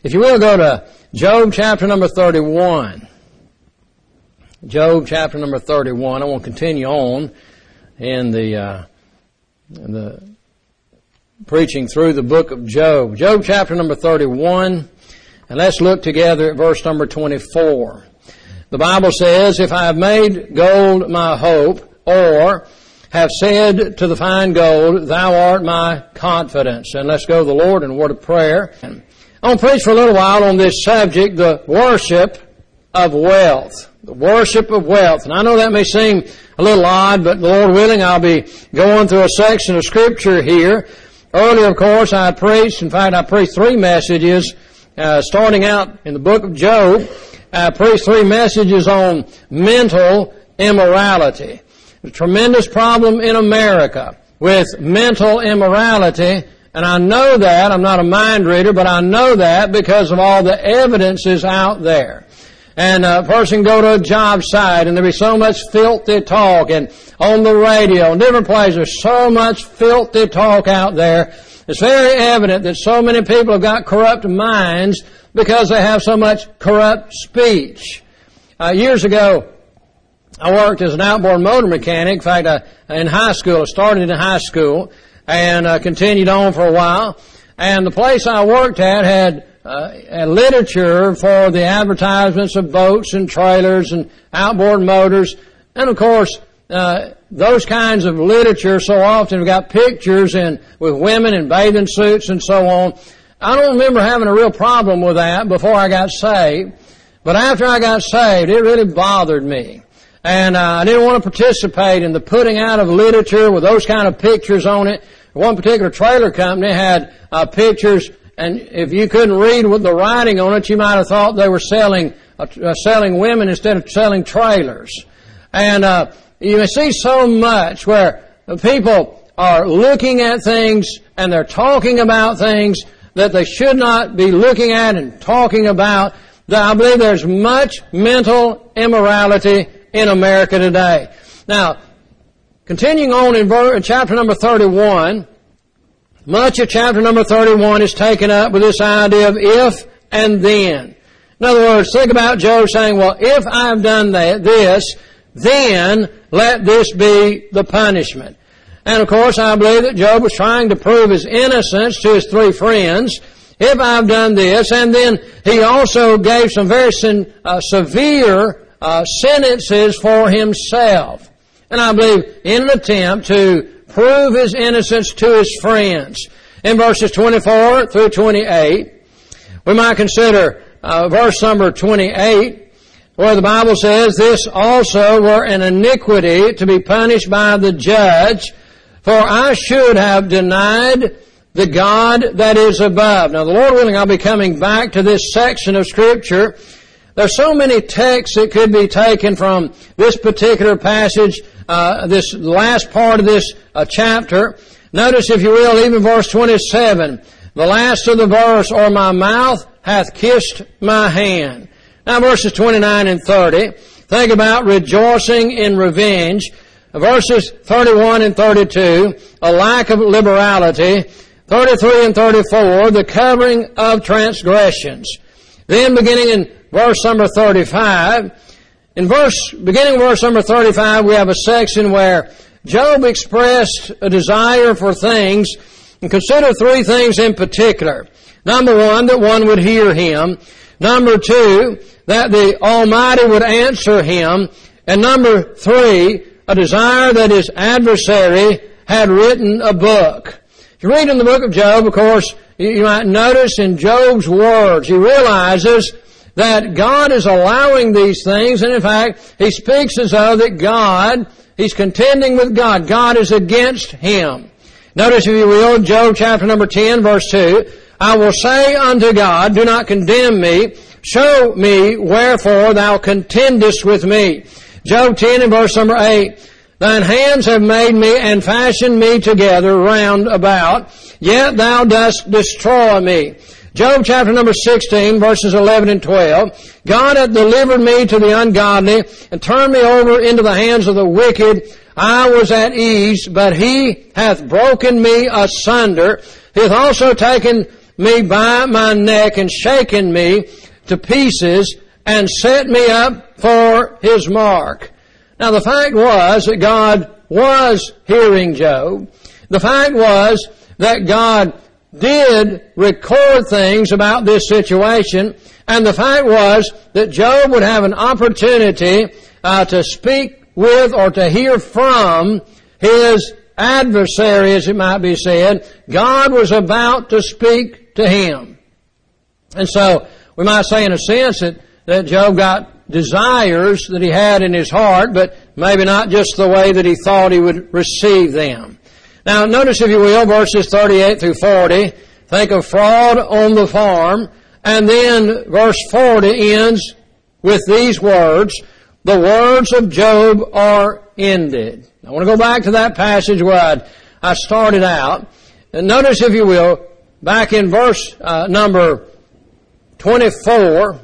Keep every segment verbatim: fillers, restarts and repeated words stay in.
If you will, go to Job chapter number thirty-one. Job chapter number thirty-one. I want to continue on in the, uh, in the preaching through the book of Job. Job chapter number thirty-one. And let's look together at verse number twenty-four. The Bible says, if I have made gold my hope, or have said to the fine gold, thou art my confidence. And let's go to the Lord in a word of prayer. I want to preach for a little while on this subject, the worship of wealth. The worship of wealth. And I know that may seem a little odd, but Lord willing, I'll be going through a section of Scripture here. Earlier, of course, I preached, in fact, I preached three messages, uh, starting out in the book of Job. I preached three messages on mental immorality. A tremendous problem in America with mental immorality. And I know that, I'm not a mind reader, but I know that because of all the evidences out there. And a person go to a job site and there'll be so much filthy talk, and on the radio and different places there's so much filthy talk out there. It's very evident that so many people have got corrupt minds because they have so much corrupt speech. Uh, years ago, I worked as an outboard motor mechanic. In fact, I, in high school, I started in high school and uh, continued on for a while. And the place I worked at had uh, a literature for the advertisements of boats and trailers and outboard motors. And of course, uh, those kinds of literature so often have got pictures and with women in bathing suits and so on. I don't remember having a real problem with that before I got saved. But after I got saved, it really bothered me. And uh, I didn't want to participate in the putting out of literature with those kind of pictures on it. One particular trailer company had uh, pictures, and if you couldn't read with the writing on it, you might have thought they were selling uh, uh, selling women instead of selling trailers. And uh, you see so much where people are looking at things and they're talking about things that they should not be looking at and talking about. That I believe there's much mental immorality in America today. Now, continuing on in verse, chapter number thirty-one, much of chapter number thirty-one is taken up with this idea of if and then. In other words, think about Job saying, well, if I've done that, this, then let this be the punishment. And of course, I believe that Job was trying to prove his innocence to his three friends. If I've done this, and then he also gave some very sin, uh, severe uh, sentences for himself. And I believe in an attempt to prove his innocence to his friends. In verses twenty-four through twenty-eight, we might consider uh, verse number twenty-eight, where the Bible says, this also were an iniquity to be punished by the judge, for I should have denied the God that is above. Now, the Lord willing, I'll be coming back to this section of Scripture. There's so many texts that could be taken from this particular passage, uh, this last part of this uh, chapter. Notice, if you will, even verse twenty-seven, the last of the verse, or my mouth hath kissed my hand. Now, verses twenty-nine and thirty, think about rejoicing in revenge. Verses thirty-one and thirty-two, a lack of liberality. thirty-three and thirty-four, the covering of transgressions. Then beginning in verse number thirty-five, in verse, beginning verse number thirty-five, we have a section where Job expressed a desire for things, and consider three things in particular. Number one, that one would hear him. Number two, that the Almighty would answer him. And number three, a desire that his adversary had written a book. If you read in the book of Job, of course, you might notice in Job's words, he realizes that God is allowing these things, and in fact, he speaks as though that God, he's contending with God. God is against him. Notice, if you will, Job chapter number ten, verse two, I will say unto God, do not condemn me, show me wherefore thou contendest with me. Job ten and verse number eight, thine hands have made me and fashioned me together round about, yet thou dost destroy me. Job chapter number sixteen, verses eleven and twelve, God hath delivered me to the ungodly and turned me over into the hands of the wicked. I was at ease, but he hath broken me asunder. He hath also taken me by my neck and shaken me to pieces and set me up for his mark. Now the fact was that God was hearing Job. The fact was that God did record things about this situation, and the fact was that Job would have an opportunity uh, to speak with or to hear from his adversary, as it might be said. God was about to speak to him. And so we might say in a sense that, that Job got desires that he had in his heart, but maybe not just the way that he thought he would receive them. Now notice, if you will, verses thirty-eight through forty. Think of fraud on the farm. And then verse forty ends with these words, the words of Job are ended. I want to go back to that passage where I, I started out. And notice, if you will, back in verse uh, number twenty-four,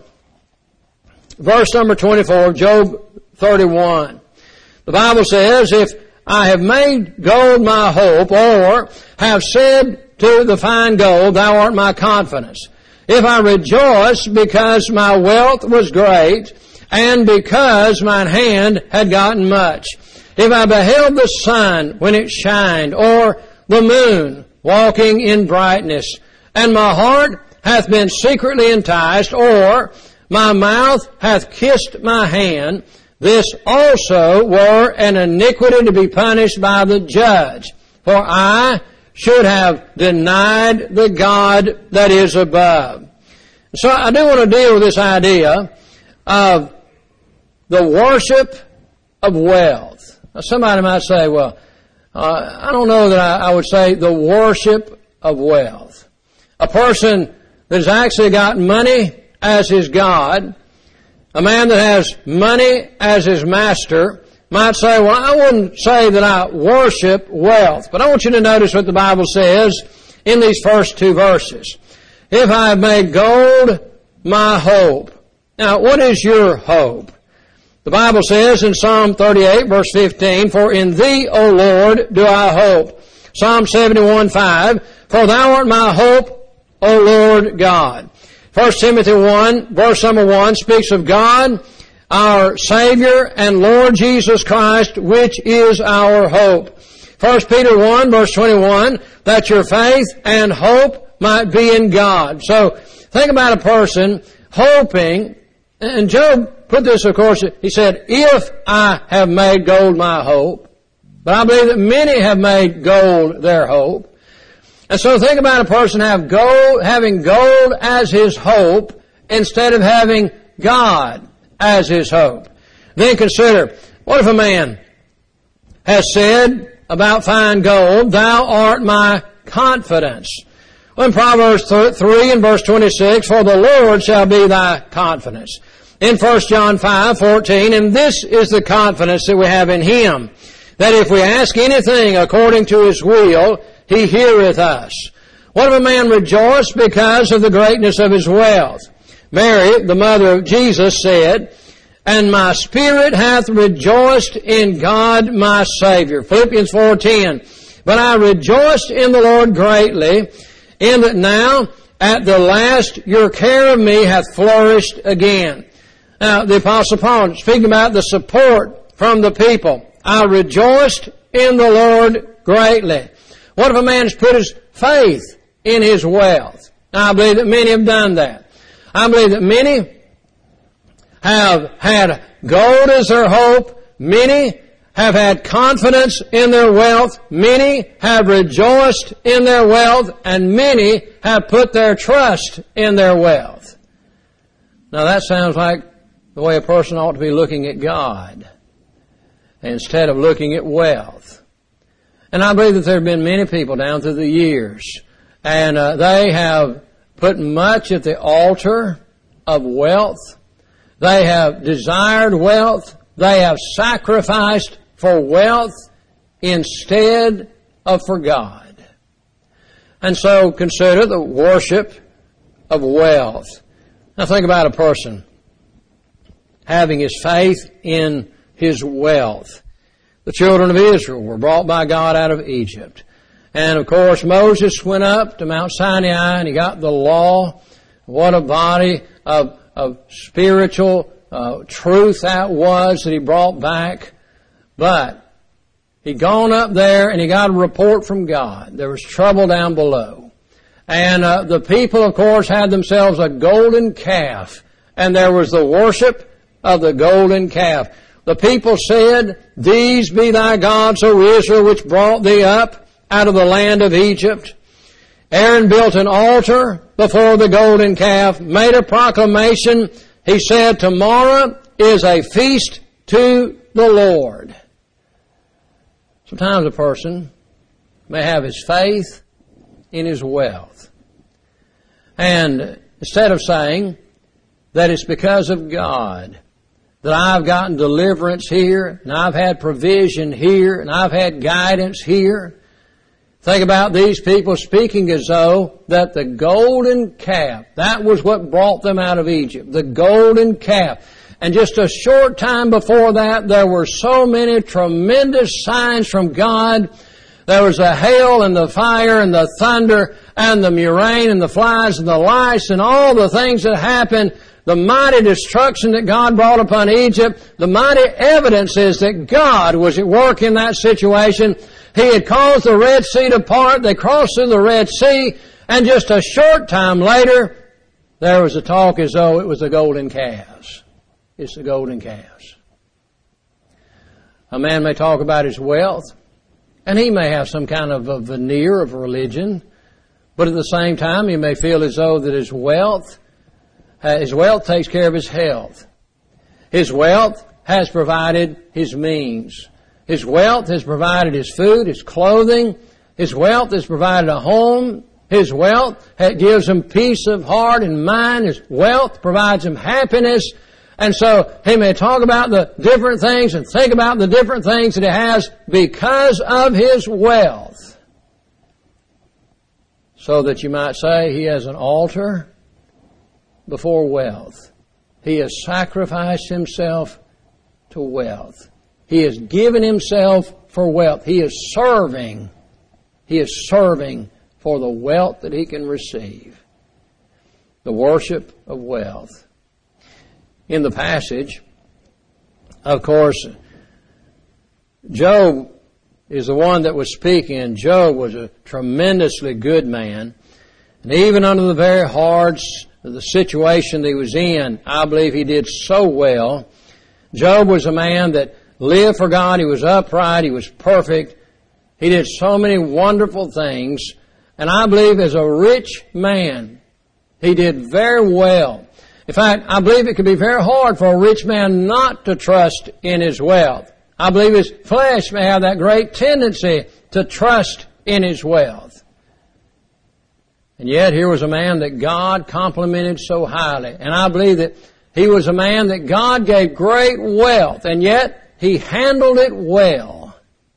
verse number twenty-four, Job thirty-one. The Bible says, if I have made gold my hope, or have said to the fine gold, thou art my confidence. If I rejoice because my wealth was great, and because mine hand had gotten much. If I beheld the sun when it shined, or the moon walking in brightness, and my heart hath been secretly enticed, or my mouth hath kissed my hand, this also were an iniquity to be punished by the judge. For I should have denied the God that is above. So I do want to deal with this idea of the worship of wealth. Now somebody might say, well, uh, I don't know that I, I would say the worship of wealth. A person that has actually got money as his God, a man that has money as his master, might say, well, I wouldn't say that I worship wealth. But I want you to notice what the Bible says in these first two verses. If I have made gold my hope. Now, what is your hope? The Bible says in Psalm thirty-eight, verse fifteen, for in thee, O Lord, do I hope. Psalm seventy-one, five, for thou art my hope, O Lord God. First Timothy one, verse number one, speaks of God, our Savior and Lord Jesus Christ, which is our hope. First Peter one, verse twenty-one, that your faith and hope might be in God. So, think about a person hoping, and Job put this, of course, he said, if I have made gold my hope, but I believe that many have made gold their hope. And so think about a person have gold, having gold as his hope instead of having God as his hope. Then consider, what if a man has said about fine gold, thou art my confidence. Well, in Proverbs three and verse twenty-six, for the Lord shall be thy confidence. In First John five, fourteen, and this is the confidence that we have in Him, that if we ask anything according to His will, He heareth us. What if a man rejoice because of the greatness of his wealth? Mary, the mother of Jesus, said, and my spirit hath rejoiced in God my Savior. Philippians four ten, but I rejoiced in the Lord greatly, in that now at the last your care of me hath flourished again. Now, the Apostle Paul, speaking about the support from the people, I rejoiced in the Lord greatly. What if a man's put his faith in his wealth? Now, I believe that many have done that. I believe that many have had gold as their hope. Many have had confidence in their wealth. Many have rejoiced in their wealth. And many have put their trust in their wealth. Now, that sounds like the way a person ought to be looking at God instead of looking at wealth. And I believe that there have been many people down through the years, and uh, they have put much at the altar of wealth. They have desired wealth. They have sacrificed for wealth instead of for God. And so consider the worship of wealth. Now think about a person having his faith in his wealth. The children of Israel were brought by God out of Egypt. And of course Moses went up to Mount Sinai and he got the law. What a body of, of spiritual uh, truth that was that he brought back. But he'd gone up there and he got a report from God. There was trouble down below. And uh, the people, of course, had themselves a golden calf. And there was the worship of the golden calf. The people said, "These be thy gods, O Israel, which brought thee up out of the land of Egypt." Aaron built an altar before the golden calf, made a proclamation. He said, "Tomorrow is a feast to the Lord." Sometimes a person may have his faith in his wealth. And instead of saying that it's because of God that I've gotten deliverance here, and I've had provision here, and I've had guidance here, think about these people speaking as though that the golden calf, that was what brought them out of Egypt, the golden calf. And just a short time before that, there were so many tremendous signs from God. There was the hail and the fire and the thunder and the murrain and the flies and the lice and all the things that happened. The mighty destruction that God brought upon Egypt. The mighty evidence is that God was at work in that situation. He had caused the Red Sea to part. They crossed through the Red Sea. And just a short time later, there was a talk as though it was the golden calves. It's the golden calves. A man may talk about his wealth, and he may have some kind of a veneer of religion, but at the same time he may feel as though that his wealth, uh, his wealth takes care of his health. His wealth has provided his means. His wealth has provided his food, his clothing. His wealth has provided a home. His wealth gives him peace of heart and mind. His wealth provides him happiness. And so he may talk about the different things and think about the different things that he has because of his wealth. So that you might say he has an altar before wealth. He has sacrificed himself to wealth. He has given himself for wealth. He is serving. He is serving for the wealth that he can receive. The worship of wealth. In the passage, of course, Job is the one that was speaking, and Job was a tremendously good man. And even under the very hard the situation that he was in, I believe he did so well. Job was a man that lived for God. He was upright. He was perfect. He did so many wonderful things. And I believe as a rich man, he did very well. In fact, I believe it could be very hard for a rich man not to trust in his wealth. I believe his flesh may have that great tendency to trust in his wealth. And yet here was a man that God complimented so highly. And I believe that he was a man that God gave great wealth, and yet he handled it well.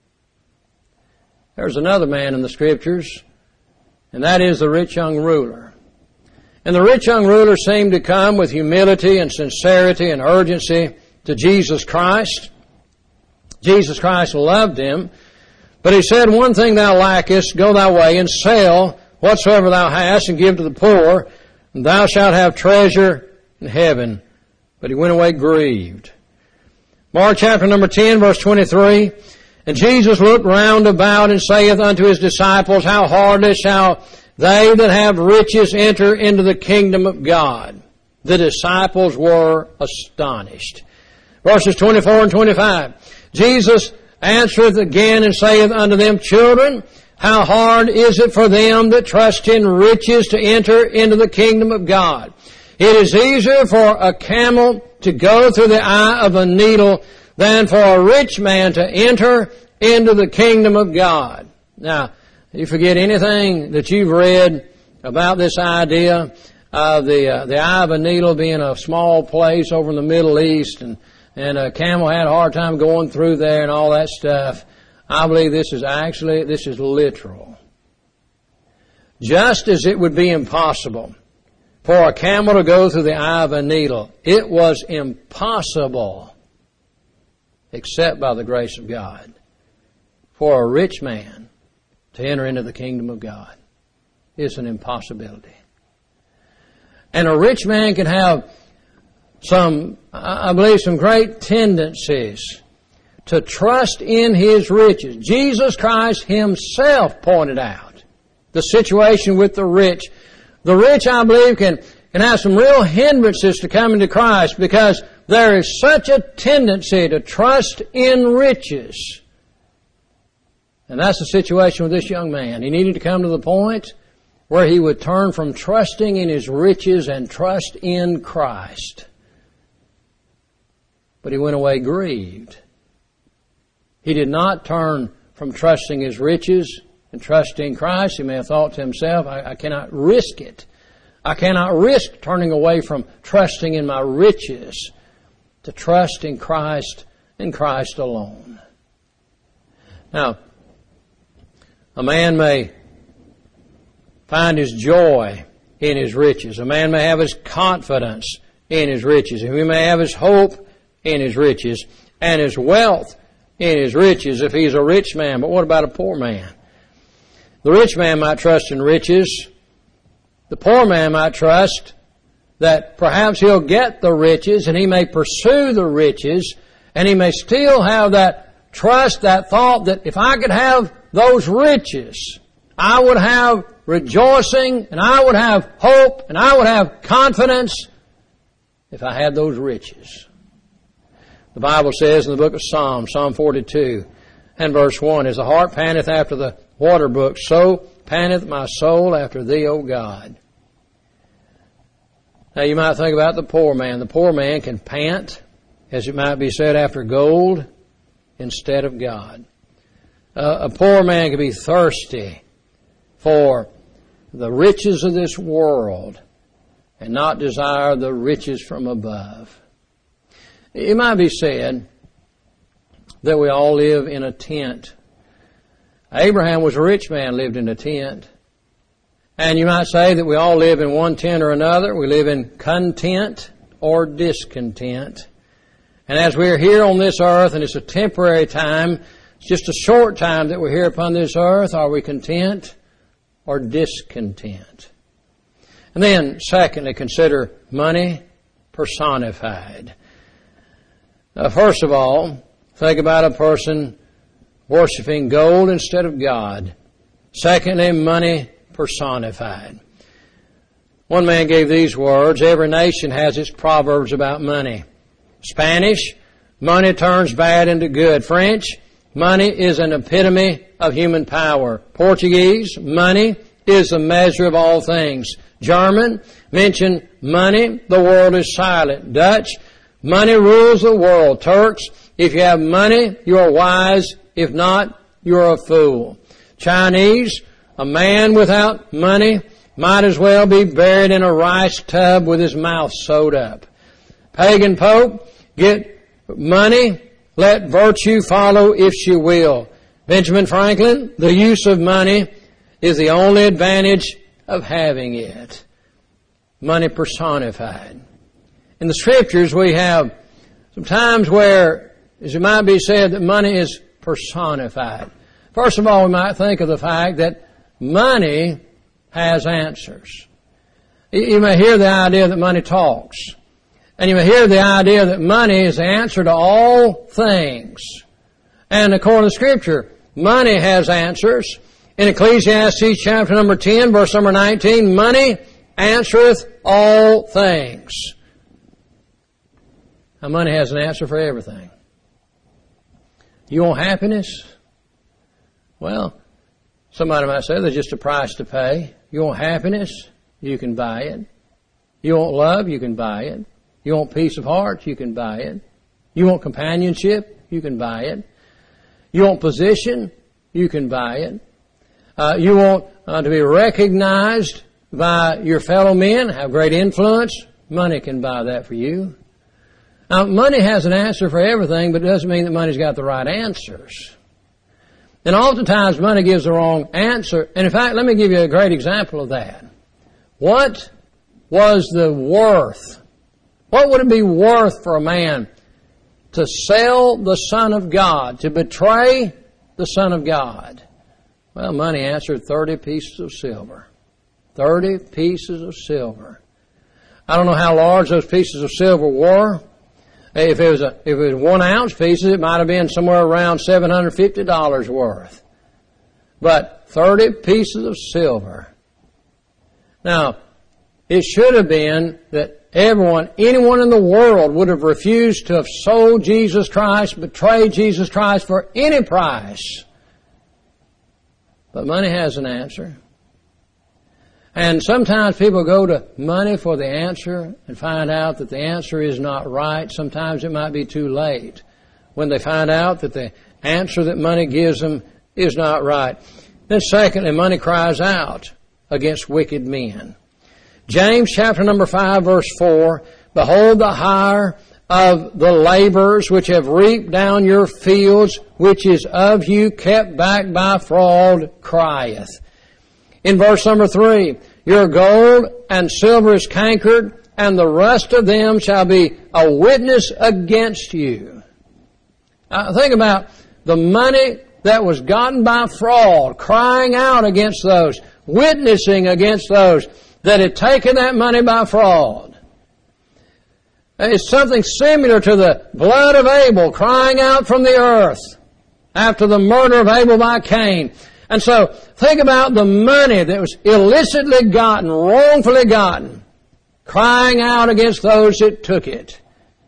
There's another man in the Scriptures, and that is the rich young ruler. And the rich young ruler seemed to come with humility and sincerity and urgency to Jesus Christ. Jesus Christ loved him. But he said, "One thing thou lackest, go thy way and sell whatsoever thou hast and give to the poor, and thou shalt have treasure in heaven." But he went away grieved. Mark chapter number ten, verse twenty-three. "And Jesus looked round about and saith unto his disciples, How hardly shall they that have riches enter into the kingdom of God." The disciples were astonished. Verses twenty-four and twenty-five. "Jesus answereth again and saith unto them, Children, how hard is it for them that trust in riches to enter into the kingdom of God? It is easier for a camel to go through the eye of a needle than for a rich man to enter into the kingdom of God." Now, you forget anything that you've read about this idea of the uh, the eye of a needle being a small place over in the Middle East, and and a camel had a hard time going through there and all that stuff. I believe this is actually this is literal. Just as it would be impossible for a camel to go through the eye of a needle, it was impossible, except by the grace of God, for a rich man to enter into the kingdom of God. It's an impossibility. And a rich man can have some, I believe, some great tendencies to trust in his riches. Jesus Christ Himself pointed out the situation with the rich. The rich, I believe, can, can have some real hindrances to coming to Christ because there is such a tendency to trust in riches. And that's the situation with this young man. He needed to come to the point where he would turn from trusting in his riches and trust in Christ. But he went away grieved. He did not turn from trusting his riches and trusting Christ. He may have thought to himself, I, I cannot risk it. I cannot risk turning away from trusting in my riches to trust in Christ and Christ alone. Now, a man may find his joy in his riches. A man may have his confidence in his riches. And he may have his hope in his riches and his wealth in his riches if he's a rich man. But what about a poor man? The rich man might trust in riches. The poor man might trust that perhaps he'll get the riches and he may pursue the riches and he may still have that trust, that thought that if I could have those riches, I would have rejoicing and I would have hope and I would have confidence if I had those riches. The Bible says in the book of Psalms, Psalm forty-two and verse one, as the hart panteth after the water brook, so panteth my soul after Thee, O God. Now you might think about the poor man. The poor man can pant, as it might be said, after gold instead of God. Uh, a poor man can be thirsty for the riches of this world and not desire the riches from above. It might be said that we all live in a tent. Abraham was a rich man, lived in a tent. And you might say that we all live in one tent or another. We live in content or discontent. And as we're here on this earth, and it's a temporary time, it's just a short time that we're here upon this earth, are we content or discontent? And then, secondly, consider money personified. Now, first of all, think about a person worshiping gold instead of God. Secondly, money personified. One man gave these words, every nation has its proverbs about money. Spanish, money turns bad into good. French, money is an epitome of human power. Portuguese, money is the measure of all things. German, mention money, the world is silent. Dutch, money rules the world. Turks, if you have money, you are wise. If not, you're a fool. Chinese, a man without money might as well be buried in a rice tub with his mouth sewed up. Pagan Pope, get money, let virtue follow if she will. Benjamin Franklin, the use of money is the only advantage of having it. Money personified. In the Scriptures we have some times where, as it might be said, that money is personified. First of all, we might think of the fact that money has answers. You may hear the idea that money talks. And you may hear the idea that money is the answer to all things. And according to Scripture, money has answers. In Ecclesiastes chapter number ten, verse number nineteen, money answereth all things. Now, money has an answer for everything. You want happiness? Well, somebody might say there's just a price to pay. You want happiness? You can buy it. You want love? You can buy it. You want peace of heart? You can buy it. You want companionship? You can buy it. You want position? You can buy it. Uh, you want uh, to be recognized by your fellow men, have great influence? Money can buy that for you. Now, money has an answer for everything, but it doesn't mean that money's got the right answers. And oftentimes money gives the wrong answer. And in fact, let me give you a great example of that. What was the worth? What would it be worth for a man to sell the Son of God, to betray the Son of God? Well, money answered thirty pieces of silver. Thirty pieces of silver. I don't know how large those pieces of silver were. If it was a, if it was one ounce pieces, it might have been somewhere around seven hundred fifty dollars worth. But thirty pieces of silver. Now, it should have been that everyone, anyone in the world would have refused to have sold Jesus Christ, betrayed Jesus Christ for any price. But money has an answer. And sometimes people go to money for the answer and find out that the answer is not right. Sometimes it might be too late when they find out that the answer that money gives them is not right. Then secondly, money cries out against wicked men. James chapter number five verse four, behold the hire of the laborers which have reaped down your fields, which is of you kept back by fraud, crieth. In verse number three, your gold and silver is cankered, and the rust of them shall be a witness against you. Now, think about the money that was gotten by fraud, crying out against those, witnessing against those that had taken that money by fraud. It's something similar to the blood of Abel crying out from the earth after the murder of Abel by Cain. And so, think about the money that was illicitly gotten, wrongfully gotten, crying out against those that took it.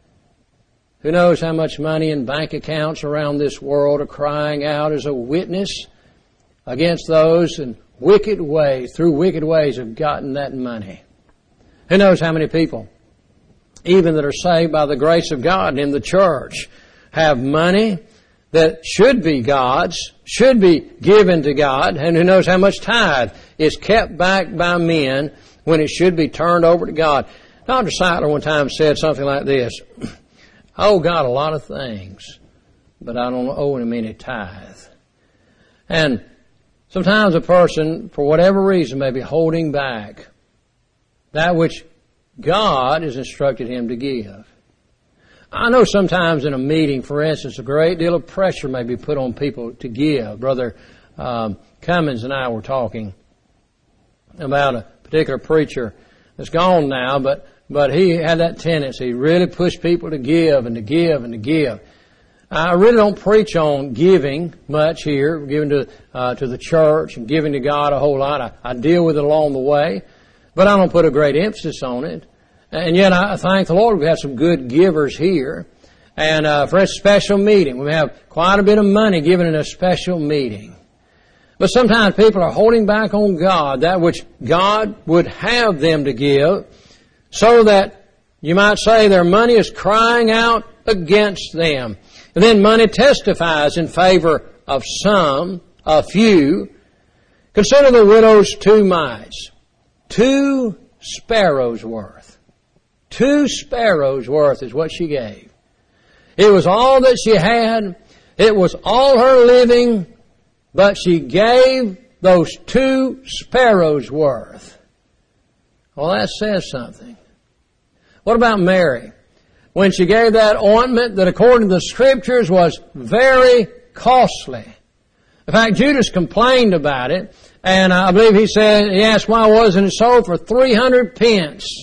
Who knows how much money in bank accounts around this world are crying out as a witness against those in wicked ways, through wicked ways have gotten that money. Who knows how many people, even that are saved by the grace of God in the church, have money that should be God's, should be given to God, and who knows how much tithe is kept back by men when it should be turned over to God. Doctor Seitler one time said something like this, I owe God a lot of things, but I don't owe Him any tithe. And sometimes a person, for whatever reason, may be holding back that which God has instructed him to give. I know sometimes in a meeting, for instance, a great deal of pressure may be put on people to give. Brother um, Cummins and I were talking about a particular preacher that's gone now, but but he had that tendency. He really pushed people to give and to give and to give. I really don't preach on giving much here, giving to uh, to the church and giving to God a whole lot. I, I deal with it along the way, but I don't put a great emphasis on it. And yet I thank the Lord we have some good givers here. And uh, for a special meeting, we have quite a bit of money given in a special meeting. But sometimes people are holding back on God, that which God would have them to give, so that you might say their money is crying out against them. And then money testifies in favor of some, a few. Consider the widow's two mites. Two sparrows worth. Two sparrows worth is what she gave. It was all that she had. It was all her living, but she gave those two sparrows worth. Well, that says something. What about Mary? When she gave that ointment that according to the Scriptures was very costly. In fact, Judas complained about it, and I believe he said, he asked why wasn't it sold for three hundred pence.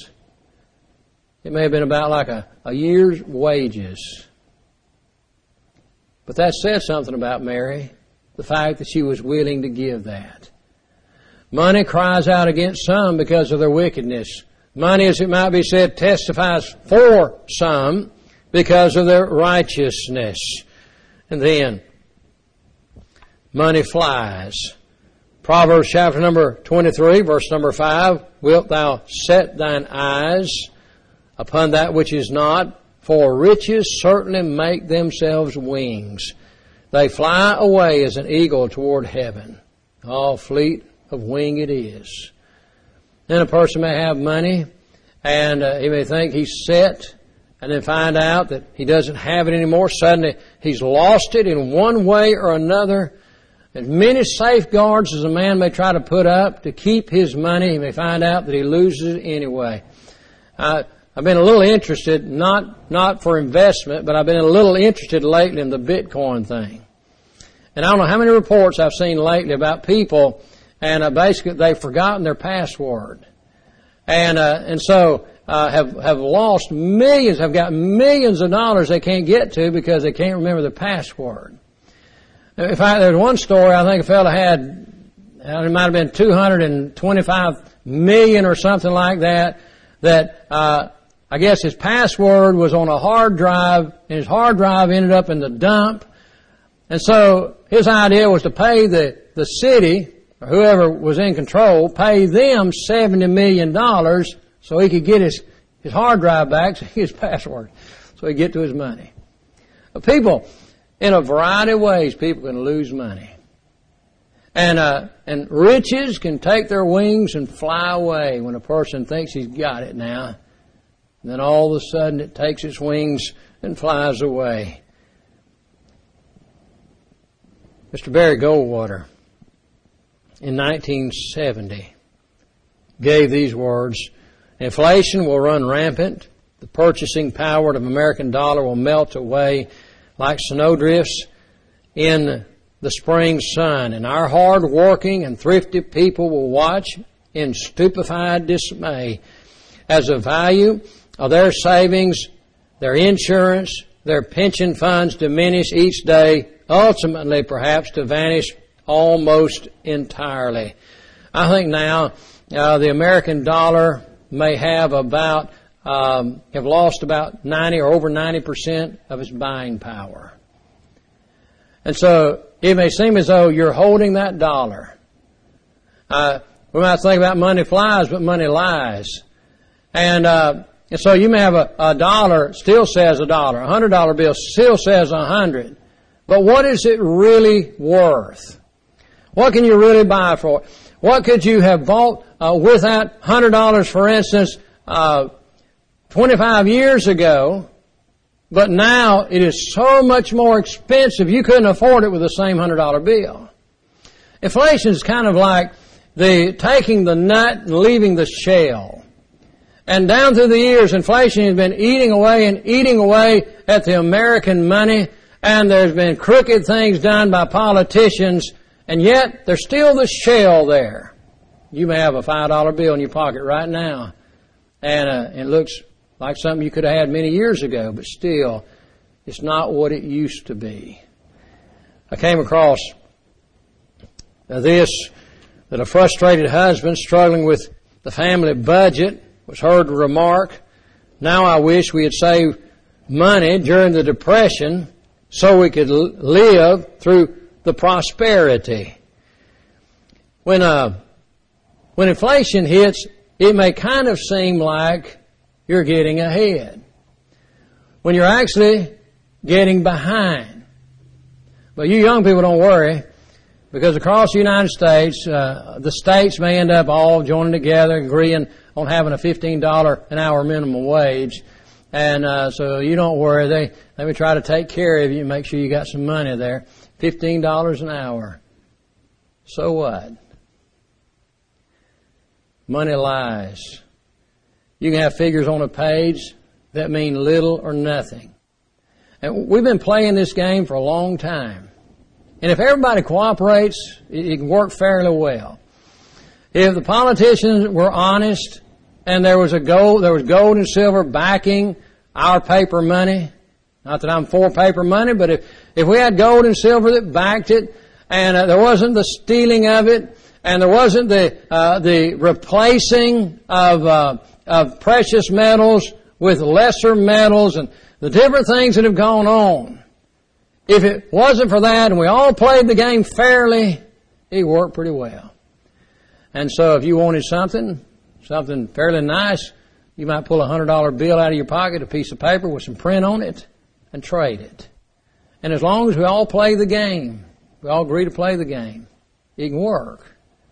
It may have been about like a, a year's wages. But that says something about Mary, the fact that she was willing to give that. Money cries out against some because of their wickedness. Money, as it might be said, testifies for some because of their righteousness. And then, money flies. Proverbs chapter number twenty-three, verse number five, wilt thou set thine eyes upon that which is not? For riches certainly make themselves wings. They fly away as an eagle toward heaven. All fleet of wing it is. Then a person may have money, and uh, he may think he's set, and then find out that he doesn't have it anymore. Suddenly he's lost it in one way or another. As many safeguards as a man may try to put up to keep his money, he may find out that he loses it anyway. Uh, I've been a little interested, not not for investment, but I've been a little interested lately in the Bitcoin thing. And I don't know how many reports I've seen lately about people, and uh, basically they've forgotten their password. And uh, and so uh, have have lost millions, have got millions of dollars they can't get to because they can't remember the password. In fact, there's one story, I think a fellow had, it might have been two hundred twenty-five million or something like that, that uh, I guess his password was on a hard drive, and his hard drive ended up in the dump. And so his idea was to pay the, the city, or whoever was in control, pay them seventy million dollars so he could get his, his hard drive back, so his password, so he'd get to his money. But people, in a variety of ways, people can lose money. And, uh, and riches can take their wings and fly away when a person thinks he's got it now. And then all of a sudden it takes its wings and flies away. Mister Barry Goldwater, in nineteen seventy, gave these words: inflation will run rampant. The purchasing power of the American dollar will melt away like snowdrifts in the spring sun, and our hard-working and thrifty people will watch in stupefied dismay as the value of their savings, their insurance, their pension funds diminish each day, ultimately perhaps to vanish almost entirely. I think now uh, the American dollar may have about um, have lost about ninety or over ninety percent of its buying power. And so it may seem as though you're holding that dollar. Uh, we might think about money flies, but money lies. And, uh, and so you may have a, a dollar, still says a dollar. A hundred dollar bill still says a hundred. But what is it really worth? What can you really buy for it? What could you have bought uh, with that hundred dollars, for instance, uh, twenty-five years ago? But now it is so much more expensive, you couldn't afford it with the same hundred dollar bill. Inflation is kind of like the taking the nut and leaving the shell. And down through the years, inflation has been eating away and eating away at the American money, and there's been crooked things done by politicians, and yet there's still the shell there. You may have a five dollar bill in your pocket right now, and uh, it looks like something you could have had many years ago, but still, it's not what it used to be. I came across this, that a frustrated husband struggling with the family budget was heard to remark, "Now I wish we had saved money during the Depression so we could live through the prosperity." When, uh, when inflation hits, it may kind of seem like you're getting ahead, when you're actually getting behind. But you young people don't worry, because across the United States, uh, the states may end up all joining together, agreeing on having a fifteen dollars an hour minimum wage. And uh, so you don't worry. They, they may try to take care of you and make sure you got some money there. fifteen dollars an hour. So what? Money lies. You can have figures on a page that mean little or nothing. And we've been playing this game for a long time. And if everybody cooperates, it can work fairly well. If the politicians were honest and there was a gold, there was gold and silver backing our paper money, not that I'm for paper money, but if, if we had gold and silver that backed it, and uh, there wasn't the stealing of it, and there wasn't the uh, the replacing of uh, of precious metals with lesser metals and the different things that have gone on. If it wasn't for that and we all played the game fairly, it worked pretty well. And so if you wanted something, something fairly nice, you might pull a hundred dollar bill out of your pocket, a piece of paper with some print on it, and trade it. And as long as we all play the game, we all agree to play the game, it can work.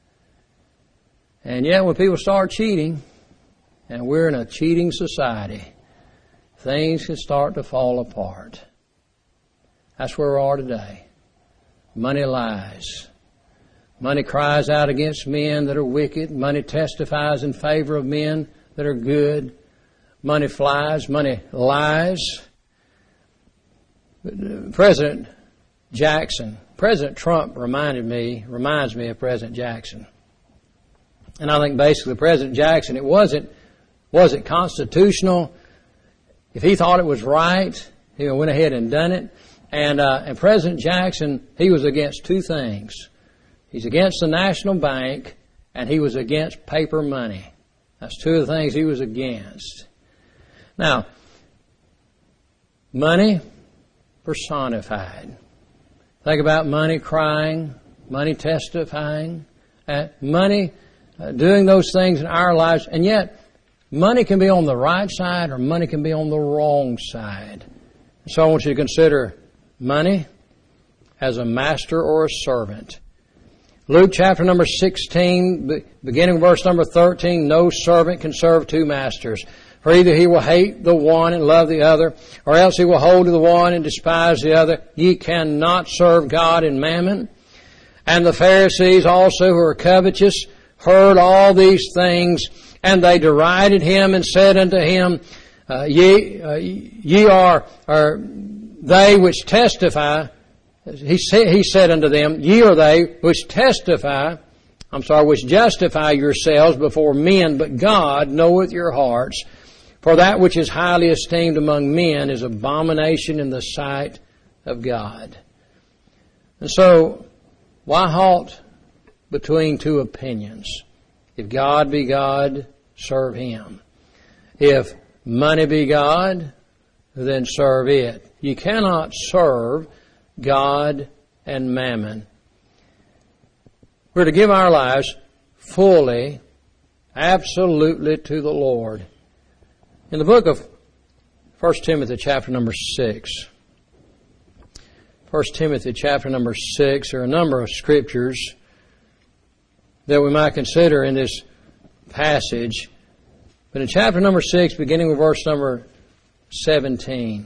And yet when people start cheating, and we're in a cheating society, things can start to fall apart. That's where we are today. Money lies. Money cries out against men that are wicked. Money testifies in favor of men that are good. Money flies. Money lies. President Jackson President Trump reminded me, reminds me of President Jackson. And I think basically President Jackson, it wasn't, was it constitutional? If he thought it was right, he went ahead and done it. And, uh, and President Jackson, he was against two things. He's against the National Bank, and he was against paper money. That's two of the things he was against. Now, money personified. Think about money crying, money testifying, uh, money uh, doing those things in our lives. And yet, money can be on the right side or money can be on the wrong side. So I want you to consider money as a master or a servant. Luke chapter number sixteen, beginning verse number thirteen, no servant can serve two masters. For either he will hate the one and love the other, or else he will hold to the one and despise the other. Ye cannot serve God and mammon. And the Pharisees also, who are covetous, heard all these things, and they derided him and said unto him, uh, Ye, uh, ye are, are they which testify. He said, he said unto them, Ye are they which testify, I'm sorry, which justify yourselves before men, but God knoweth your hearts. For that which is highly esteemed among men is abomination in the sight of God. And so, why halt between two opinions? If God be God, serve Him. If money be God, then serve it. You cannot serve God and mammon. We're to give our lives fully, absolutely to the Lord. In the book of First Timothy chapter number six, First Timothy chapter number six, there are a number of scriptures that we might consider in this passage. But in chapter number six, beginning with verse number seventeen,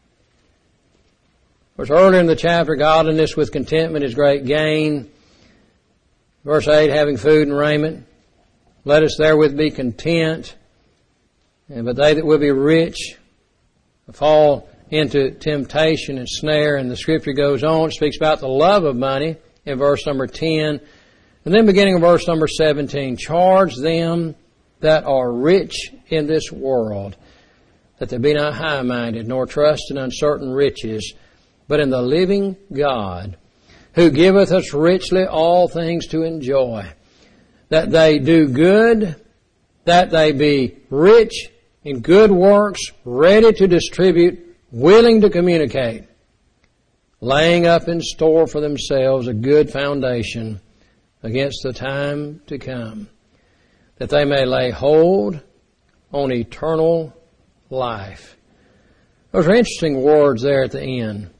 of course, earlier in the chapter, godliness with contentment is great gain. Verse eight, having food and raiment, let us therewith be content. And but they that will be rich fall into temptation and snare. And the scripture goes on, it speaks about the love of money in verse number ten. And then beginning in verse number seventeen, charge them that are rich in this world, that they be not high-minded, nor trust in uncertain riches, but in the living God, who giveth us richly all things to enjoy, that they do good, that they be rich in good works, ready to distribute, willing to communicate, laying up in store for themselves a good foundation against the time to come, that they may lay hold on eternal life. Those are interesting words there at the end.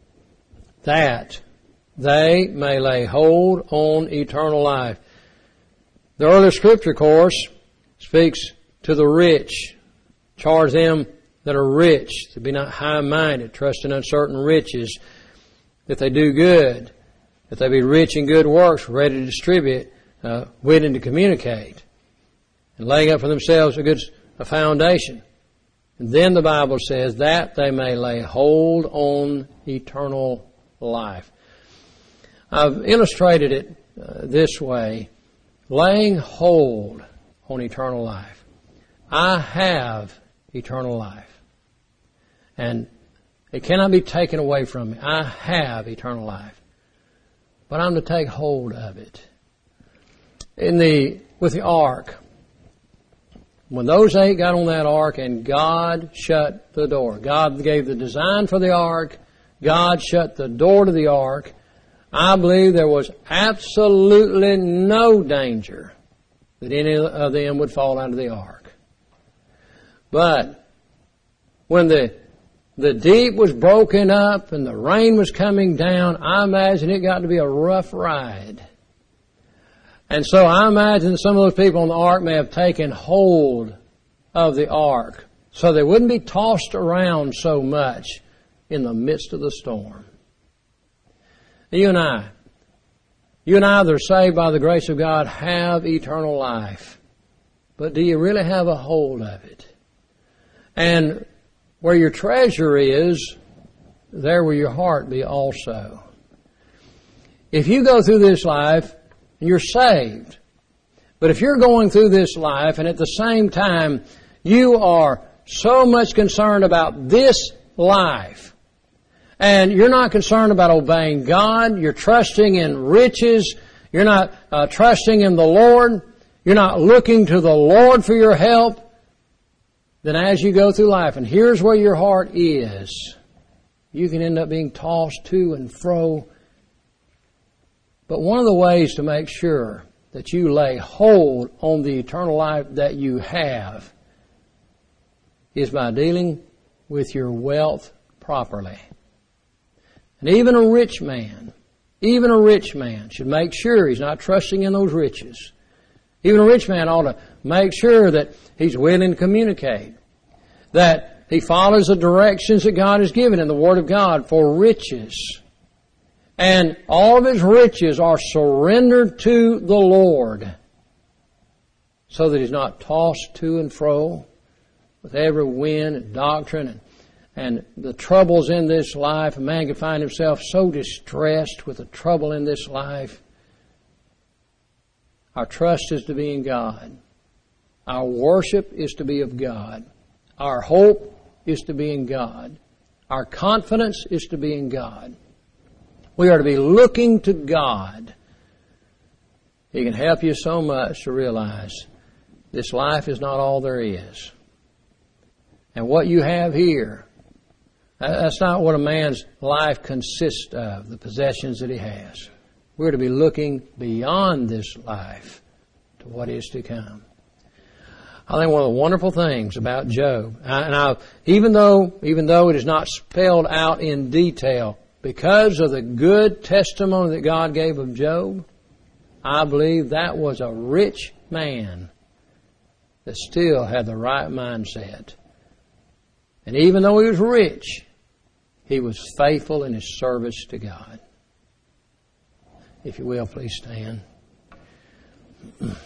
That they may lay hold on eternal life. The earlier scripture course speaks to the rich. Charge them that are rich, to be not high-minded, trust in uncertain riches, that they do good, that they be rich in good works, ready to distribute, uh, willing to communicate, and laying up for themselves a good a foundation. And then the Bible says that they may lay hold on eternal life. I've illustrated it uh, this way, laying hold on eternal life. I have eternal life. And it cannot be taken away from me. I have eternal life. But I'm to take hold of it. In the, with the ark, when those eight got on that ark and God shut the door, God gave the design for the ark, God shut the door to the ark, I believe there was absolutely no danger that any of them would fall out of the ark. But when the the deep was broken up and the rain was coming down, I imagine it got to be a rough ride. And so I imagine some of those people on the ark may have taken hold of the ark so they wouldn't be tossed around so much in the midst of the storm. You and I, you and I that are saved by the grace of God have eternal life. But do you really have a hold of it? And where your treasure is, there will your heart be also. if you go through this life and you're saved, but if you're going through this life and at the same time you are so much concerned about this life, and you're not concerned about obeying God, you're trusting in riches, you're not uh, trusting in the Lord, you're not looking to the Lord for your help, then as you go through life, and here's where your heart is, you can end up being tossed to and fro. But one of the ways to make sure that you lay hold on the eternal life that you have is by dealing with your wealth properly. And even a rich man, even a rich man should make sure he's not trusting in those riches. Even a rich man ought to make sure that he's willing to communicate, that he follows the directions that God has given in the Word of God for riches. And all of his riches are surrendered to the Lord so that he's not tossed to and fro with every wind and doctrine and And the troubles in this life. A man can find himself so distressed with the trouble in this life. Our trust is to be in God. Our worship is to be of God. Our hope is to be in God. Our confidence is to be in God. We are to be looking to God. He can help you so much to realize this life is not all there is. And what you have here, that's not what a man's life consists of, the possessions that he has. We're to be looking beyond this life to what is to come. I think one of the wonderful things about Job, and I, even though even though it is not spelled out in detail, because of the good testimony that God gave of Job, I believe that was a rich man that still had the right mindset. And even though he was rich, he was faithful in his service to God. If you will, please stand.